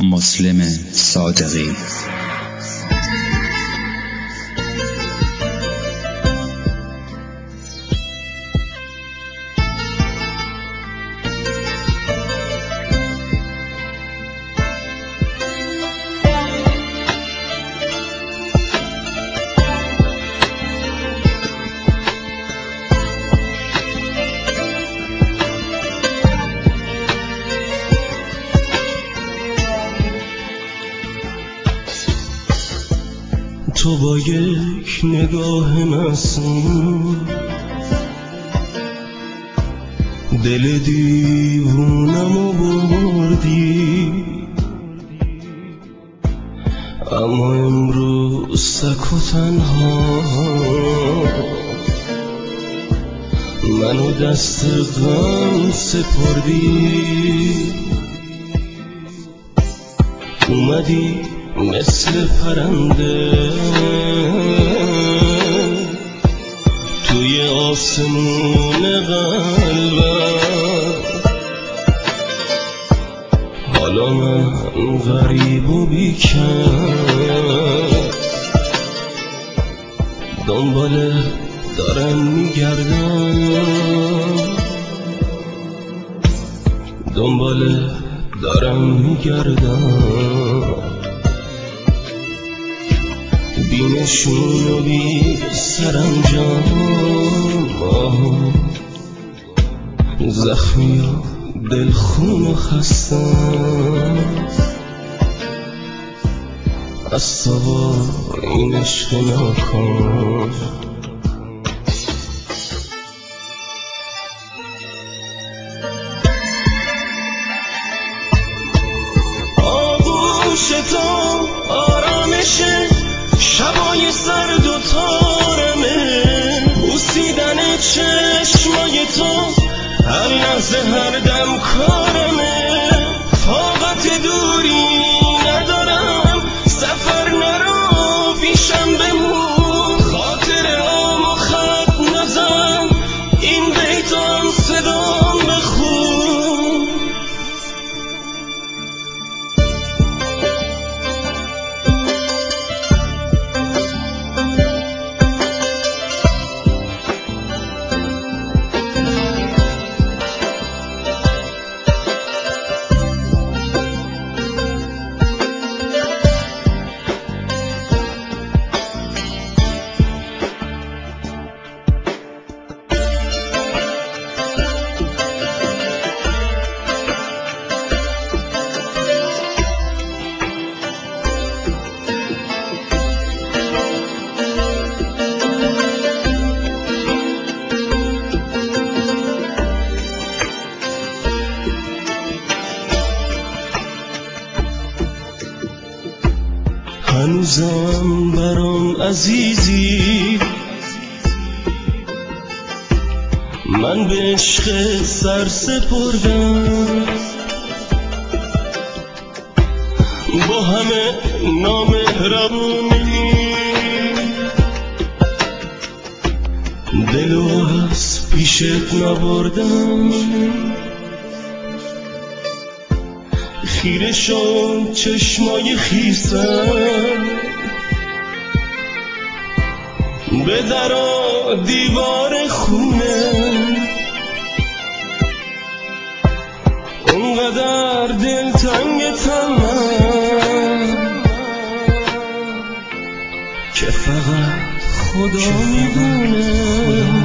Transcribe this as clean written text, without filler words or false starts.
مسلم صادقی. تو با یک نگاه معصوم دل دیوونمو بردی، اما امروز سک و تنها منو دست غم سپردی. اومدی مثل پرنده توی آسمون قلبم، حالا من غریب و بیکس دنباله دارم میگردم، دنباله دارم میگردم، بی نشون و بی سرانجام، زخمی و دلخون و خستم از سوار این عشق ناکام. آغوش تو آرامشه شبای سرد و تارمه، بوسیدن چشمای تو هر لحظه هر دم کارمه. طاقت دوری ندارم، سفر نرو پیشم بمون، خاطر آمو خط نزن، این بیتام صدام بخون. هنوزم برام عزیزی، من به عشق سر سپردم، با همه نامهربونی دلو از پیشت نبردم. خیره شد چشمای خیسم به در و دیوار خونه، اونقدر دلتنگتم من که فقط خدا میدونه.